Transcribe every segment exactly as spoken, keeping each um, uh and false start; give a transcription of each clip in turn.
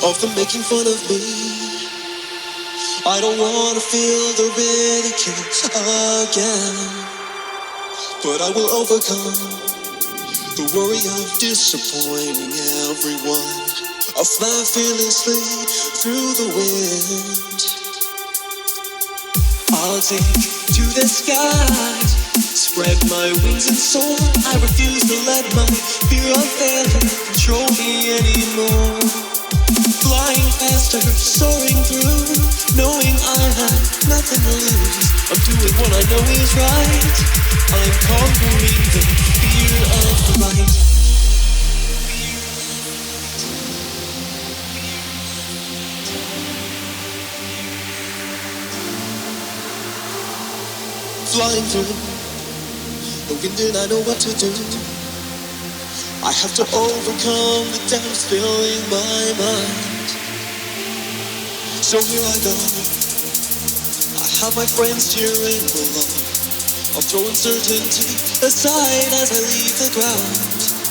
of them making fun of me. I don't wanna feel the ridicule again, but I will overcome the worry of disappointing everyone. I'll fly fearlessly through the wind. I'll take to the skies, spread my wings and soar. I refuse to let my fear of failure control me anymore. Flying faster, soaring through, knowing I have nothing to lose. I'm doing what I know is right. I'm conquering the fear of flight. Flying through the wind and I know what to do. I have to overcome the doubts filling my mind. So here I go. I have my friends cheering below. I'll throw uncertainty aside as I leave the ground.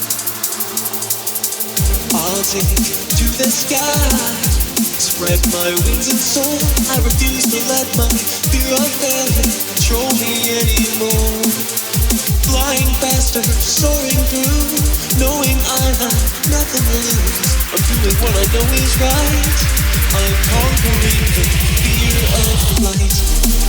I'll take to the sky, spread my wings and soar. I refuse to let my fear of failure control me anymore. Flying faster, soaring through, knowing I have nothing to lose. I'm doing what I know is right. I'm conquering the fear of flight.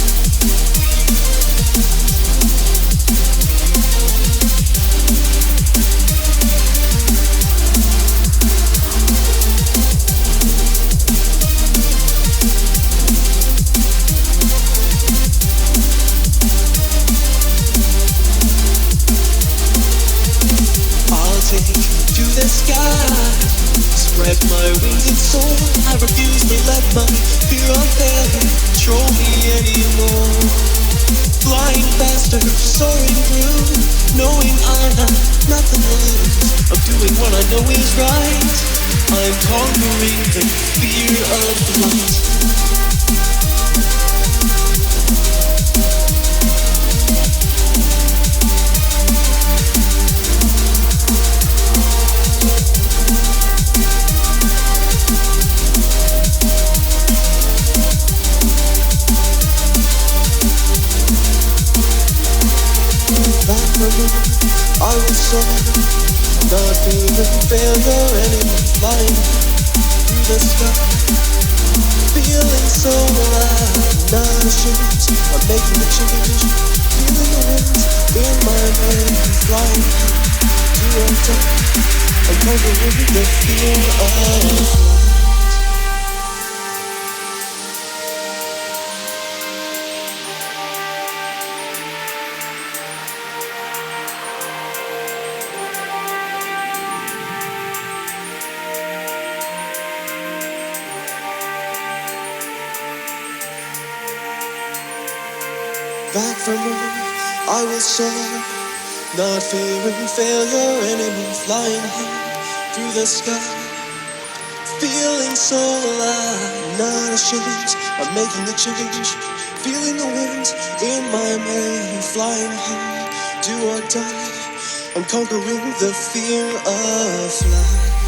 To the sky, spread my wings and soar. I refuse to let my fear of failure control me anymore. Flying faster, soaring through, knowing I have nothing to lose. I'm doing what I know is right. I'm conquering the fear of flight. I will soar, not fearing failure anymore. Flying through the sky, feeling so alive, not ashamed. I'm making the change, feeling the wind in my mind. Flying to on top, I'm conquering the fear of back from home, I will soar, not fearing failure anymore. Flying high through the sky, feeling so alive, not ashamed. I'm making the change, feeling the wind in my mane. Flying high, do or die, I'm conquering the fear of flight.